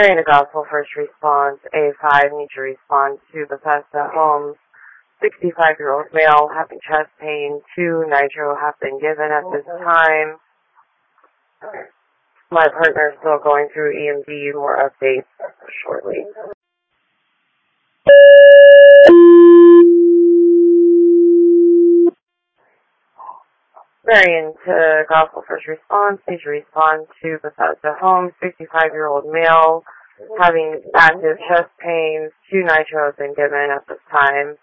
Marion to Gospel First Response, A5, need to respond to Bethesda Homes. 65-year-old male having chest pain. 2 nitro have been given at this time. My partner is still going through EMD. More updates shortly. Marion to Gospel First Response, need to respond to Bethesda Homes. 65-year-old male having active chest pains. 2 nitro have been given at this time.